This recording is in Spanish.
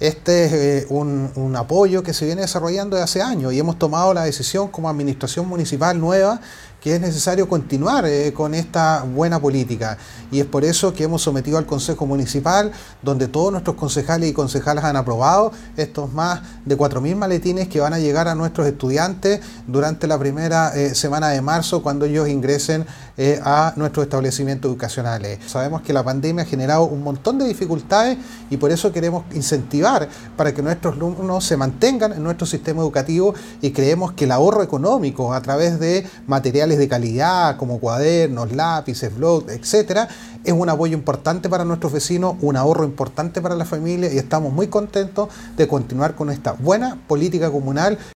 Este es un apoyo que se viene desarrollando desde hace años y hemos tomado la decisión como administración municipal nueva que es necesario continuar con esta buena política, y es por eso que hemos sometido al Consejo Municipal, donde todos nuestros concejales y concejalas han aprobado estos más de 4.000 maletines que van a llegar a nuestros estudiantes durante la primera semana de marzo, cuando ellos ingresen a nuestros establecimientos educacionales. Sabemos que la pandemia ha generado un montón de dificultades y por eso queremos incentivar para que nuestros alumnos se mantengan en nuestro sistema educativo, y creemos que el ahorro económico a través de materiales de calidad como cuadernos, lápices, blogs, etcétera, es un apoyo importante para nuestros vecinos, un ahorro importante para la familia, y estamos muy contentos de continuar con esta buena política comunal.